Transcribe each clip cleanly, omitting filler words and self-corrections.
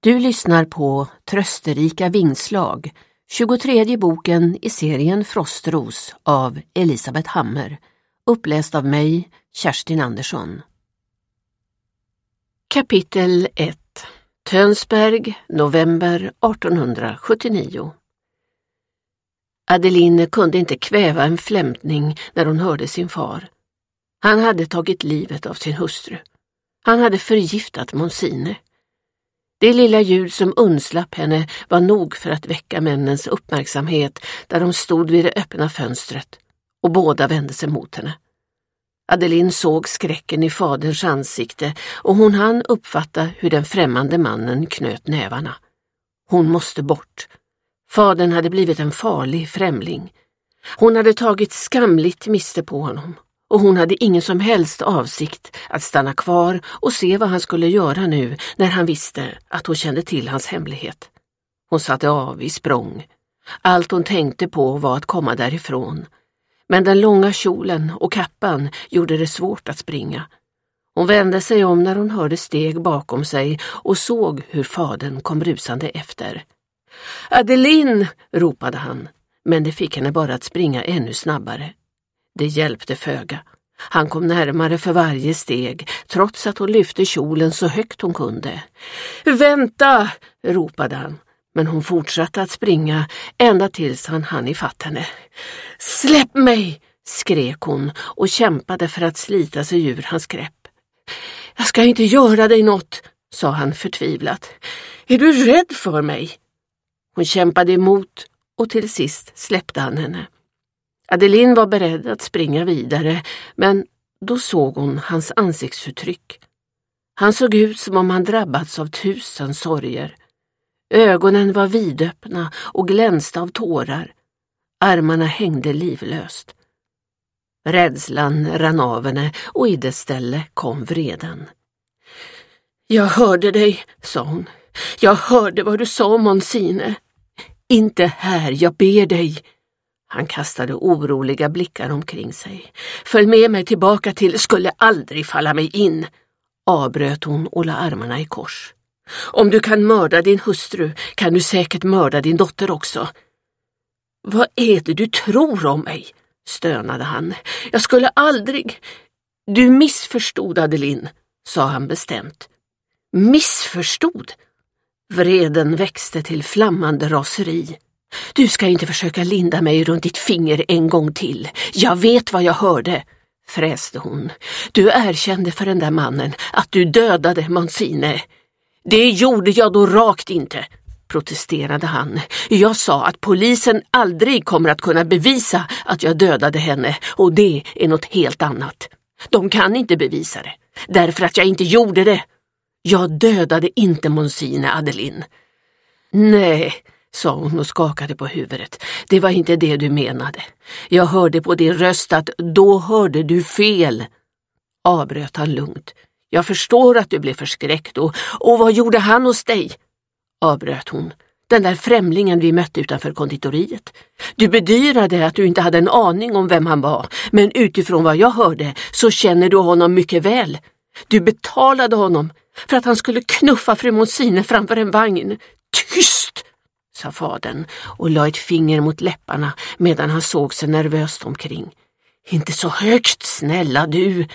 Du lyssnar på Trösterika vingslag, 23:e boken i serien Frostros av Elisabeth Hammer, uppläst av mig, Kerstin Andersson. Kapitel 1. Tönsberg, november 1879. Adeline kunde inte kväva en flämtning när hon hörde sin far. Han hade tagit livet av sin hustru. Han hade förgiftat Monsine. Det lilla ljud som undslapp henne var nog för att väcka männens uppmärksamhet där de stod vid det öppna fönstret, och båda vände sig mot henne. Adeline såg skräcken i faderns ansikte och hon hann uppfatta hur den främmande mannen knöt nävarna. Hon måste bort. Fadern hade blivit en farlig främling. Hon hade tagit skamligt miste på honom. Och hon hade ingen som helst avsikt att stanna kvar och se vad han skulle göra nu när han visste att hon kände till hans hemlighet. Hon satte av i språng. Allt hon tänkte på var att komma därifrån. Men den långa kjolen och kappan gjorde det svårt att springa. Hon vände sig om när hon hörde steg bakom sig och såg hur fadern kom rusande efter. "Adeline!" ropade han, men det fick henne bara att springa ännu snabbare. Det hjälpte föga. Han kom närmare för varje steg, trots att hon lyfte kjolen så högt hon kunde. "Vänta!" ropade han, men hon fortsatte att springa ända tills han hann ifatt henne. "Släpp mig!" skrek hon och kämpade för att slita sig ur hans grepp. "Jag ska inte göra dig något", sa han förtvivlat. "Är du rädd för mig?" Hon kämpade emot och till sist släppte han henne. Adeline var beredd att springa vidare, men då såg hon hans ansiktsuttryck. Han såg ut som om han drabbats av 1000 sorger. Ögonen var vidöppna och glänste av tårar. Armarna hängde livlöst. Rädslan rann av henne och i dess ställe kom vreden. "Jag hörde dig", sa hon. "Jag hörde vad du sa om Monsine. Inte här, jag ber dig." Han kastade oroliga blickar omkring sig. "Följ med mig tillbaka till skulle aldrig falla mig in", avbröt hon och la armarna i kors. "Om du kan mörda din hustru kan du säkert mörda din dotter också." "Vad är det du tror om mig?" stönade han. "Jag skulle aldrig..." "Du missförstod, Adeline", sa han bestämt. "Missförstod?" Vreden växte till flammande raseri. "Du ska inte försöka linda mig runt ditt finger en gång till. Jag vet vad jag hörde", fräste hon. "Du erkände för den där mannen att du dödade Monsine." "Det gjorde jag då rakt inte", protesterade han. "Jag sa att polisen aldrig kommer att kunna bevisa att jag dödade henne, och det är något helt annat. De kan inte bevisa det, därför att jag inte gjorde det. Jag dödade inte Monsine, Adeline." "Nej", sa hon och skakade på huvudet. "Det var inte det du menade. Jag hörde på din röst att då hörde du fel", avbröt han lugnt. "Jag förstår att du blev förskräckt och vad gjorde han hos dig?" avbröt hon. "Den där främlingen vi mötte utanför konditoriet. Du bedyrade att du inte hade en aning om vem han var, men utifrån vad jag hörde så känner du honom mycket väl. Du betalade honom för att han skulle knuffa fru Monsine framför en vagn." "Tyst!" sa fadern och la ett finger mot läpparna medan han såg sig nervöst omkring. "Inte så högt, snälla du."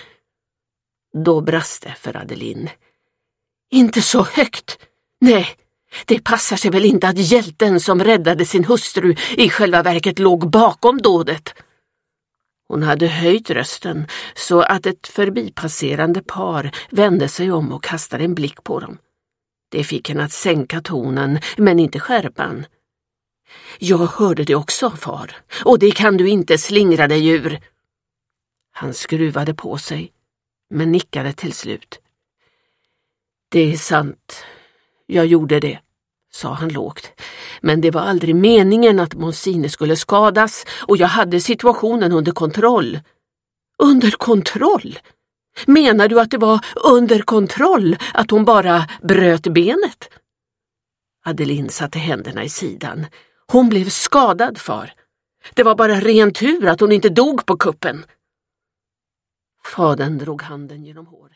Då brast det för Adeline. "Inte så högt? Nej, det passar sig väl inte att hjälten som räddade sin hustru i själva verket låg bakom dådet." Hon hade höjt rösten så att ett förbipasserande par vände sig om och kastade en blick på dem. Det fick henne att sänka tonen, men inte skärpan. "Jag hörde det också, far, och det kan du inte slingra dig ur." Han skruvade på sig, men nickade till slut. "Det är sant, jag gjorde det", sa han lågt. "Men det var aldrig meningen att Monsine skulle skadas, och jag hade situationen under kontroll." "Under kontroll? Menar du att det var under kontroll att hon bara bröt benet?" Adeline satte händerna i sidan. "Hon blev skadad, far. Det var bara ren tur att hon inte dog på kuppen." Fadern drog handen genom håret.